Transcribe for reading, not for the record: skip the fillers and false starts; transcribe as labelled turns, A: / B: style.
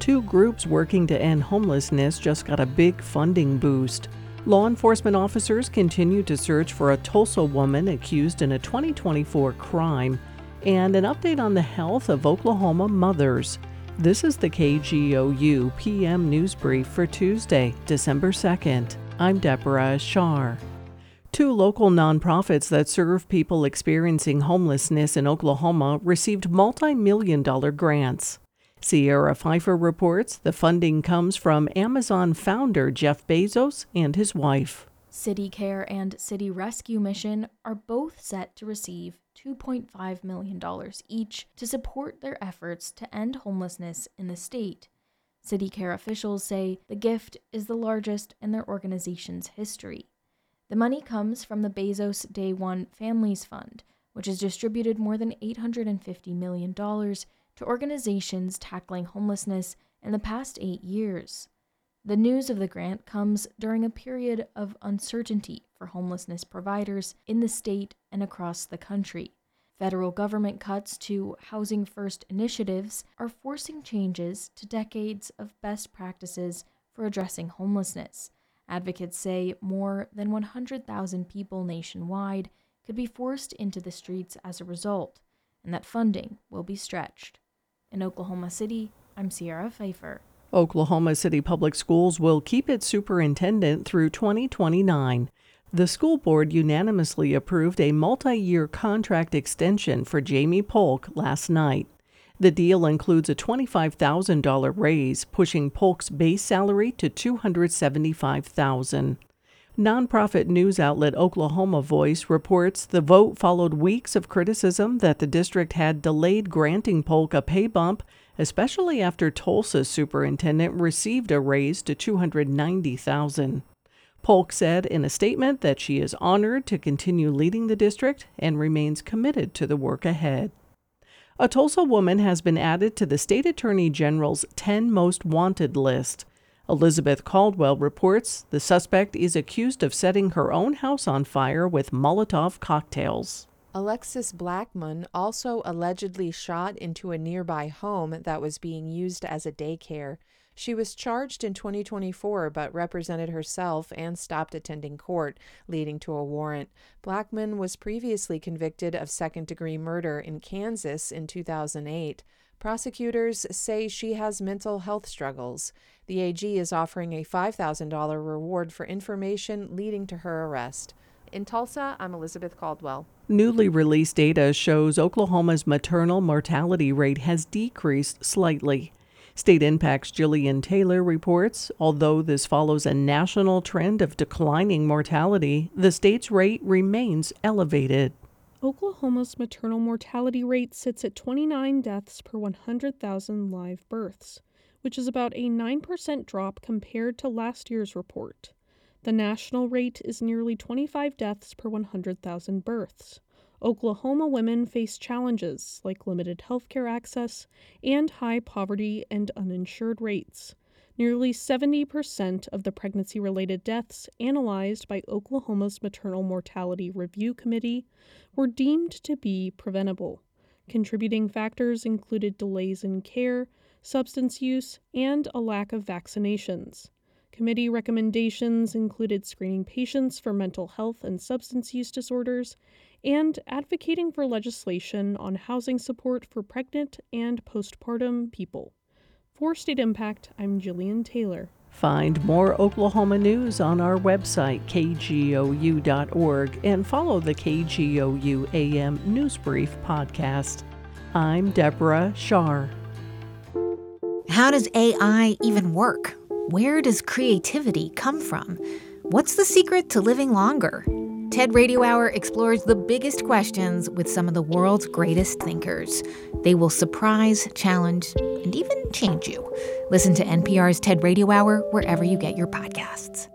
A: Two groups working to end homelessness just got a big funding boost. Law enforcement officers continue to search for a Tulsa woman accused in a 2024 crime, and an update on the health of Oklahoma mothers. This is the KGOU PM News Brief for Tuesday, December 2nd. I'm Deborah Shar. Two local nonprofits that serve people experiencing homelessness in Oklahoma received multi-million-dollar grants. Sierra Pfeiffer reports the funding comes from Amazon founder Jeff Bezos and his wife.
B: City Care and City Rescue Mission are both set to receive $2.5 million each to support their efforts to end homelessness in the state. City Care officials say the gift is the largest in their organization's history. The money comes from the Bezos Day One Families Fund, which has distributed more than $850 million to organizations tackling homelessness in the past 8 years. The news of the grant comes during a period of uncertainty for homelessness providers in the state and across the country. Federal government cuts to Housing First initiatives are forcing changes to decades of best practices for addressing homelessness. Advocates say more than 100,000 people nationwide could be forced into the streets as a result, and that funding will be stretched. In Oklahoma City, I'm Sierra Pfeiffer.
A: Oklahoma City Public Schools will keep its superintendent through 2029. The school board unanimously approved a multi-year contract extension for Jamie Polk last night. The deal includes a $25,000 raise, pushing Polk's base salary to $275,000. Nonprofit news outlet Oklahoma Voice reports the vote followed weeks of criticism that the district had delayed granting Polk a pay bump, especially after Tulsa's superintendent received a raise to $290,000. Polk said in a statement that she is honored to continue leading the district and remains committed to the work ahead. A Tulsa woman has been added to the state attorney general's 10 most wanted list. Elizabeth Caldwell reports the suspect is accused of setting her own house on fire with Molotov cocktails.
C: Alexis Blackman also allegedly shot into a nearby home that was being used as a daycare. She was charged in 2024 but represented herself and stopped attending court, leading to a warrant. Blackman was previously convicted of second-degree murder in Kansas in 2008. Prosecutors say she has mental health struggles. The AG is offering a $5,000 reward for information leading to her arrest. In Tulsa, I'm Elizabeth Caldwell.
A: Newly released data shows Oklahoma's maternal mortality rate has decreased slightly. State Impact's Jillian Taylor reports, although this follows a national trend of declining mortality, the state's rate remains elevated.
D: Oklahoma's maternal mortality rate sits at 29 deaths per 100,000 live births, which is about a 9% drop compared to last year's report. The national rate is nearly 25 deaths per 100,000 births. Oklahoma women face challenges like limited healthcare access and high poverty and uninsured rates. Nearly 70% of the pregnancy-related deaths analyzed by Oklahoma's Maternal Mortality Review Committee were deemed to be preventable. Contributing factors included delays in care, substance use, and a lack of vaccinations. Committee recommendations included screening patients for mental health and substance use disorders and advocating for legislation on housing support for pregnant and postpartum people. For State Impact, I'm Jillian Taylor.
A: Find more Oklahoma news on our website, kgou.org, and follow the KGOU AM News Brief podcast. I'm Deborah Shar.
E: How does AI even work? Where does creativity come from? What's the secret to living longer? TED Radio Hour explores the biggest questions with some of the world's greatest thinkers. They will surprise, challenge, and even change you. Listen to NPR's TED Radio Hour wherever you get your podcasts.